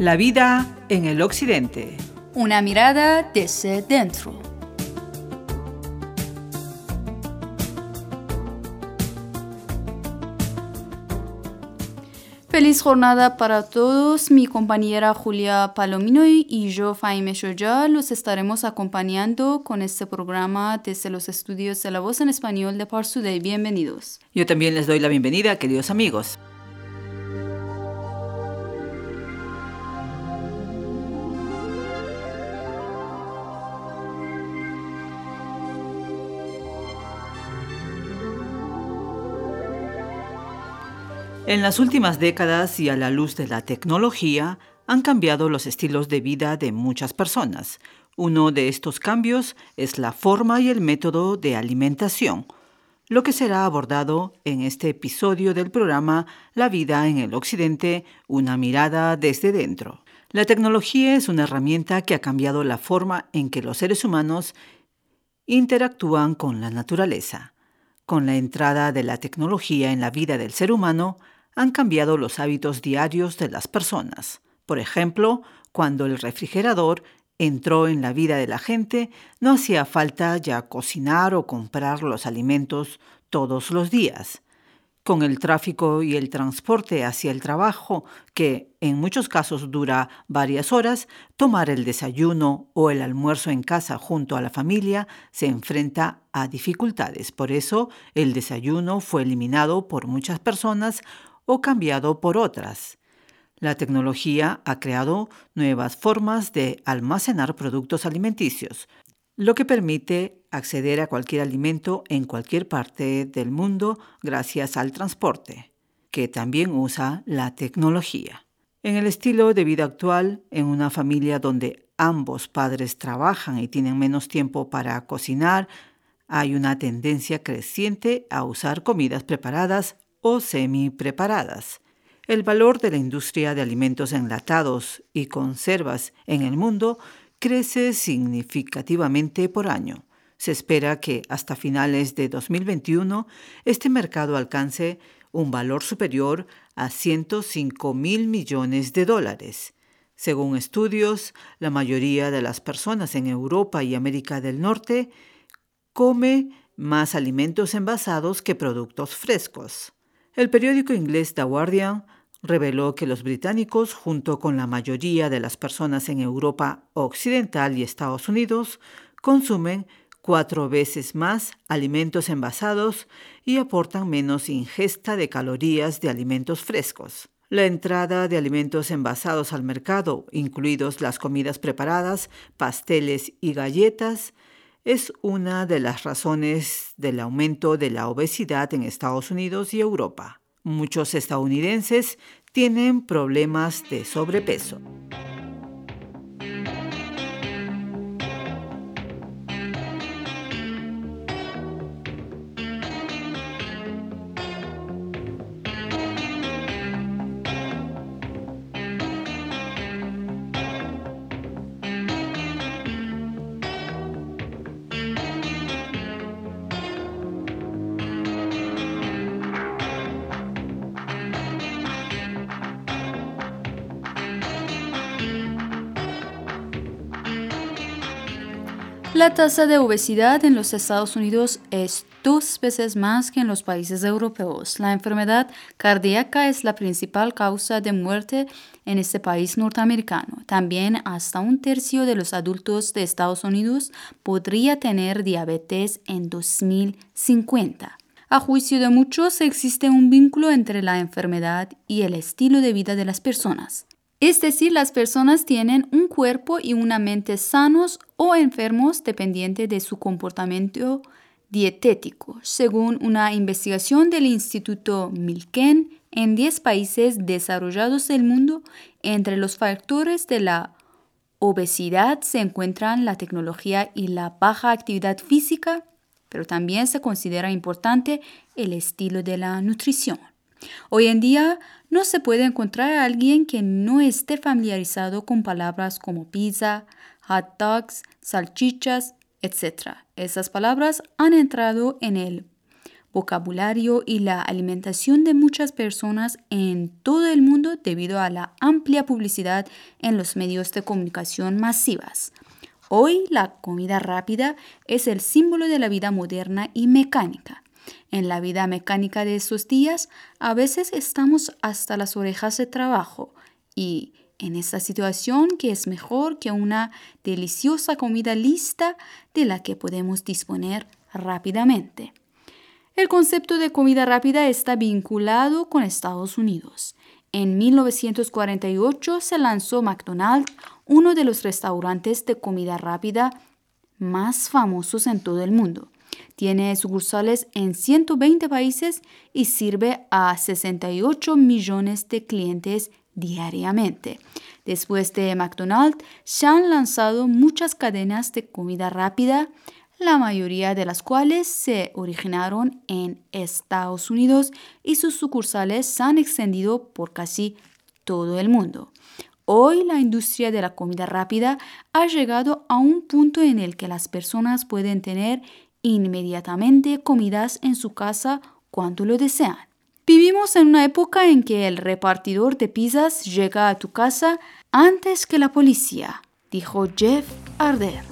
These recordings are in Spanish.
La vida en el occidente. Una mirada desde dentro. Feliz jornada para todos. Mi compañera Julia Palomino y yo, Faime Shoya, los estaremos acompañando con este programa desde los estudios de La Voz en Español de Parsuday. Bienvenidos. Yo también les doy la bienvenida, queridos amigos. En las últimas décadas y a la luz de la tecnología, han cambiado los estilos de vida de muchas personas. Uno de estos cambios es la forma y el método de alimentación, lo que será abordado en este episodio del programa La vida en el occidente, una mirada desde dentro. La tecnología es una herramienta que ha cambiado la forma en que los seres humanos interactúan con la naturaleza. Con la entrada de la tecnología en la vida del ser humano, han cambiado los hábitos diarios de las personas. Por ejemplo, cuando el refrigerador entró en la vida de la gente, no hacía falta ya cocinar o comprar los alimentos todos los días. Con el tráfico y el transporte hacia el trabajo, que en muchos casos dura varias horas, tomar el desayuno o el almuerzo en casa junto a la familia se enfrenta a dificultades. Por eso, el desayuno fue eliminado por muchas personas o cambiado por otras. La tecnología ha creado nuevas formas de almacenar productos alimenticios, lo que permite acceder a cualquier alimento en cualquier parte del mundo gracias al transporte, que también usa la tecnología. En el estilo de vida actual, en una familia donde ambos padres trabajan y tienen menos tiempo para cocinar, hay una tendencia creciente a usar comidas preparadas o semi-preparadas. El valor de la industria de alimentos enlatados y conservas en el mundo crece significativamente por año. Se espera que hasta finales de 2021 este mercado alcance un valor superior a $105 mil millones. Según estudios, la mayoría de las personas en Europa y América del Norte come más alimentos envasados que productos frescos. El periódico inglés The Guardian reveló que los británicos, junto con la mayoría de las personas en Europa Occidental y Estados Unidos, consumen 4 veces más alimentos envasados y aportan menos ingesta de calorías de alimentos frescos. La entrada de alimentos envasados al mercado, incluidos las comidas preparadas, pasteles y galletas, es una de las razones del aumento de la obesidad en Estados Unidos y Europa. Muchos estadounidenses tienen problemas de sobrepeso. La tasa de obesidad en los Estados Unidos es 2 veces más que en los países europeos. La enfermedad cardíaca es la principal causa de muerte en este país norteamericano. También hasta 1/3 de los adultos de Estados Unidos podría tener diabetes en 2050. A juicio de muchos, existe un vínculo entre la enfermedad y el estilo de vida de las personas. Es decir, las personas tienen un cuerpo y una mente sanos o enfermos dependiente de su comportamiento dietético, según una investigación del Instituto Milken en 10 países desarrollados del mundo. Entre los factores de la obesidad se encuentran la tecnología y la baja actividad física, pero también se considera importante el estilo de la nutrición. Hoy en día no se puede encontrar a alguien que no esté familiarizado con palabras como pizza, hot dogs, salchichas, etc. Esas palabras han entrado en el vocabulario y la alimentación de muchas personas en todo el mundo debido a la amplia publicidad en los medios de comunicación masivas. Hoy la comida rápida es el símbolo de la vida moderna y mecánica. En la vida mecánica de estos días, a veces estamos hasta las orejas de trabajo y en esta situación, ¿qué es mejor que una deliciosa comida lista de la que podemos disponer rápidamente? El concepto de comida rápida está vinculado con Estados Unidos. En 1948 se lanzó McDonald's, uno de los restaurantes de comida rápida más famosos en todo el mundo. Tiene sucursales en 120 países y sirve a 68 millones de clientes diariamente. Después de McDonald's, se han lanzado muchas cadenas de comida rápida, la mayoría de las cuales se originaron en Estados Unidos y sus sucursales se han extendido por casi todo el mundo. Hoy la industria de la comida rápida ha llegado a un punto en el que las personas pueden tener inmediatamente comidas en su casa cuando lo desean. Vivimos en una época en que el repartidor de pizzas llega a tu casa antes que la policía, dijo Jeff Arder.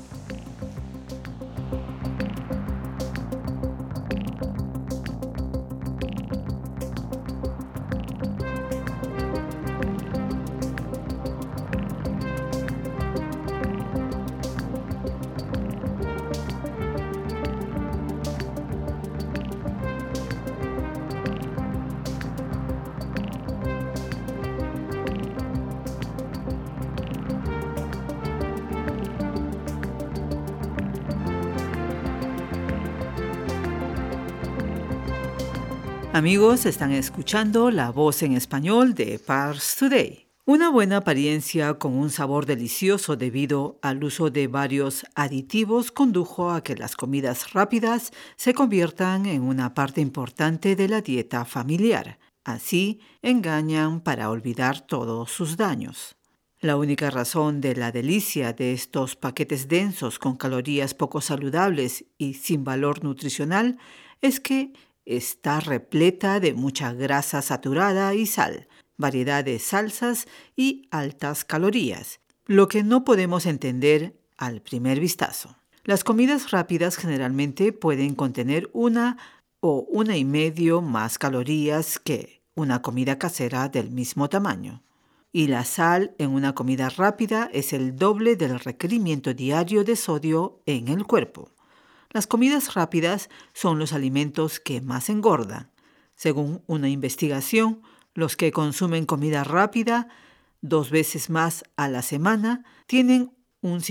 Amigos, están escuchando La Voz en Español de Pars Today. Una buena apariencia con un sabor delicioso debido al uso de varios aditivos condujo a que las comidas rápidas se conviertan en una parte importante de la dieta familiar. Así, engañan para olvidar todos sus daños. La única razón de la delicia de estos paquetes densos con calorías poco saludables y sin valor nutricional es que está repleta de mucha grasa saturada y sal, variedad de salsas y altas calorías, lo que no podemos entender al primer vistazo. Las comidas rápidas generalmente pueden contener 1 o 1,5 más calorías que una comida casera del mismo tamaño. Y la sal en una comida rápida es el doble del requerimiento diario de sodio en el cuerpo. Las comidas rápidas son los alimentos que más engordan. Según una investigación, los que consumen comida rápida 2 veces más a la semana tienen un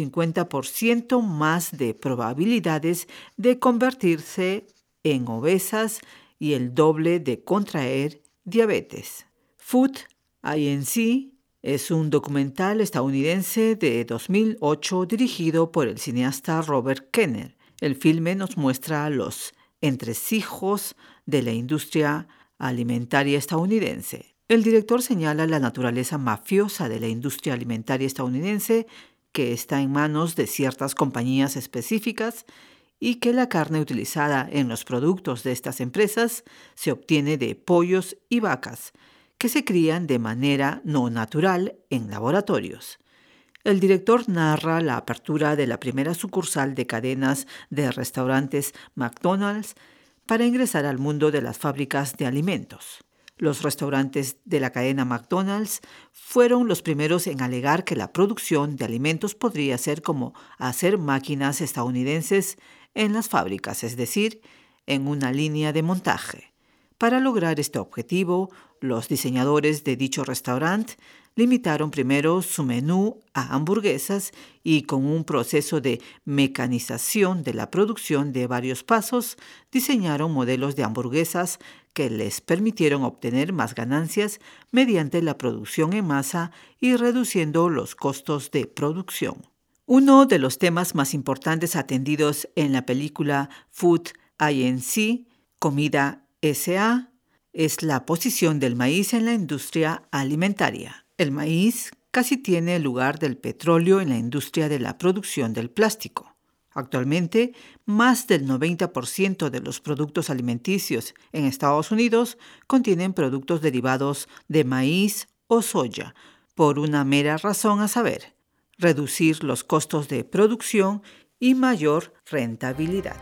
50% más de probabilidades de convertirse en obesas y el doble de contraer diabetes. Food, Inc. es un documental estadounidense de 2008 dirigido por el cineasta Robert Kenner. El filme nos muestra los entresijos de la industria alimentaria estadounidense. El director señala la naturaleza mafiosa de la industria alimentaria estadounidense, que está en manos de ciertas compañías específicas y que la carne utilizada en los productos de estas empresas se obtiene de pollos y vacas, que se crían de manera no natural en laboratorios. El director narra la apertura de la primera sucursal de cadenas de restaurantes McDonald's para ingresar al mundo de las fábricas de alimentos. Los restaurantes de la cadena McDonald's fueron los primeros en alegar que la producción de alimentos podría ser como hacer máquinas estadounidenses en las fábricas, es decir, en una línea de montaje. Para lograr este objetivo, los diseñadores de dicho restaurante limitaron primero su menú a hamburguesas y con un proceso de mecanización de la producción de varios pasos, diseñaron modelos de hamburguesas que les permitieron obtener más ganancias mediante la producción en masa y reduciendo los costos de producción. Uno de los temas más importantes atendidos en la película Food, Inc., Comida S.A., es la posición del maíz en la industria alimentaria. El maíz casi tiene el lugar del petróleo en la industria de la producción del plástico. Actualmente, más del 90% de los productos alimenticios en Estados Unidos contienen productos derivados de maíz o soya, por una mera razón a saber: reducir los costos de producción y mayor rentabilidad.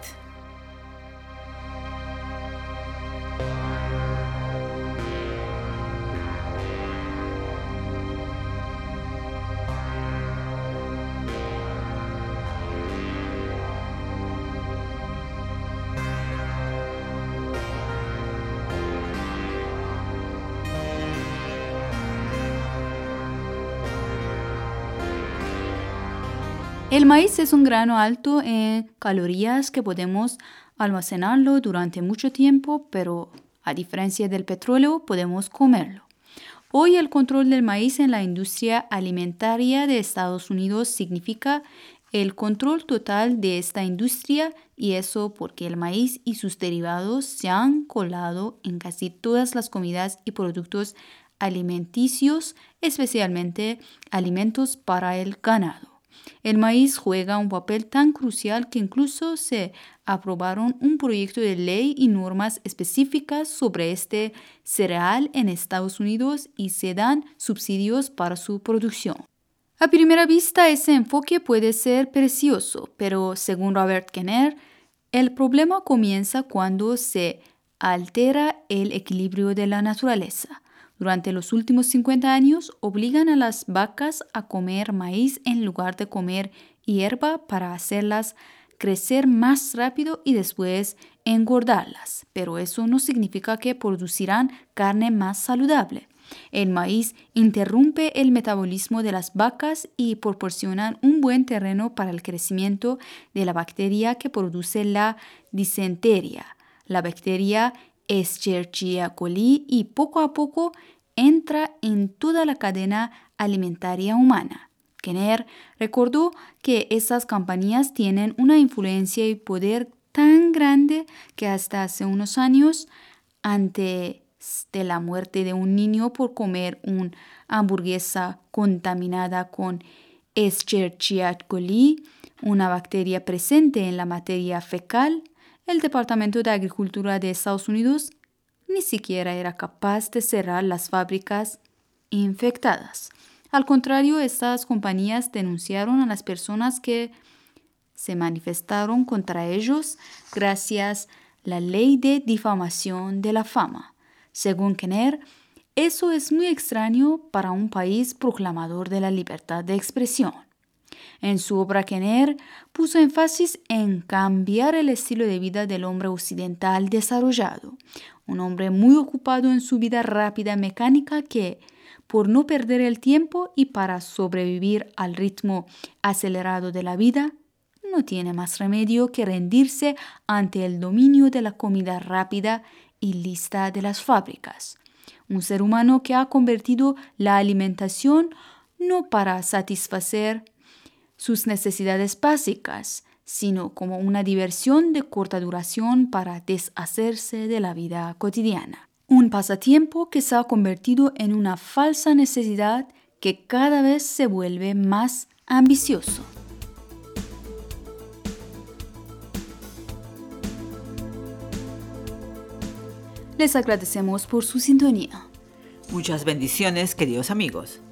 El maíz es un grano alto en calorías que podemos almacenarlo durante mucho tiempo, pero a diferencia del petróleo, podemos comerlo. Hoy el control del maíz en la industria alimentaria de Estados Unidos significa el control total de esta industria, y eso porque el maíz y sus derivados se han colado en casi todas las comidas y productos alimenticios, especialmente alimentos para el ganado. El maíz juega un papel tan crucial que incluso se aprobaron un proyecto de ley y normas específicas sobre este cereal en Estados Unidos y se dan subsidios para su producción. A primera vista, ese enfoque puede ser precioso, pero según Robert Kenner, el problema comienza cuando se altera el equilibrio de la naturaleza. Durante los últimos 50 años, obligan a las vacas a comer maíz en lugar de comer hierba para hacerlas crecer más rápido y después engordarlas. Pero eso no significa que producirán carne más saludable. El maíz interrumpe el metabolismo de las vacas y proporciona un buen terreno para el crecimiento de la bacteria que produce la disentería. La bacteria Escherichia coli, y poco a poco entra en toda la cadena alimentaria humana. Kenner recordó que estas compañías tienen una influencia y poder tan grande que hasta hace unos años, antes de la muerte de un niño por comer una hamburguesa contaminada con Escherichia coli, una bacteria presente en la materia fecal, el Departamento de Agricultura de Estados Unidos ni siquiera era capaz de cerrar las fábricas infectadas. Al contrario, estas compañías denunciaron a las personas que se manifestaron contra ellos gracias a la ley de difamación de la fama. Según Kenner, eso es muy extraño para un país proclamador de la libertad de expresión. En su obra, Kenner puso énfasis en cambiar el estilo de vida del hombre occidental desarrollado, un hombre muy ocupado en su vida rápida mecánica que, por no perder el tiempo y para sobrevivir al ritmo acelerado de la vida, no tiene más remedio que rendirse ante el dominio de la comida rápida y lista de las fábricas. Un ser humano que ha convertido la alimentación no para satisfacer sus necesidades básicas, sino como una diversión de corta duración para deshacerse de la vida cotidiana. Un pasatiempo que se ha convertido en una falsa necesidad que cada vez se vuelve más ambicioso. Les agradecemos por su sintonía. Muchas bendiciones, queridos amigos.